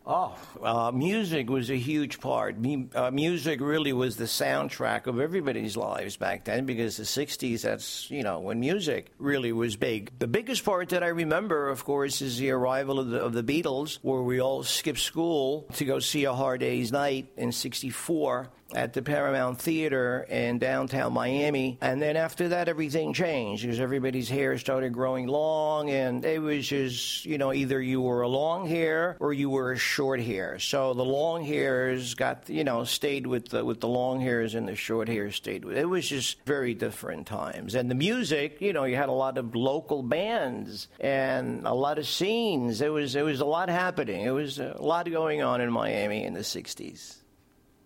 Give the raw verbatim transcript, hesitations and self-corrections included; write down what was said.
Oh, uh, music was a huge part. Me, uh, music really was the soundtrack of everybody's lives back then, because the sixties, that's, you know, when music really was big. The biggest part that I remember, of course, is the arrival of the, of the Beatles, where we all skipped school to go see A Hard Day's Night in sixty-four at the Paramount Theater in downtown Miami. And then after that, everything changed because everybody's hair started growing long, and it was just, you know, either you were a long hair or you were a short hair. So the long hairs got, you know, stayed with the, with the long hairs, and the short hairs stayed with. It was just very different times. And the music, you know, you had a lot of local bands and a lot of scenes. It was, it was a lot happening. It was a lot going on in Miami in the sixties.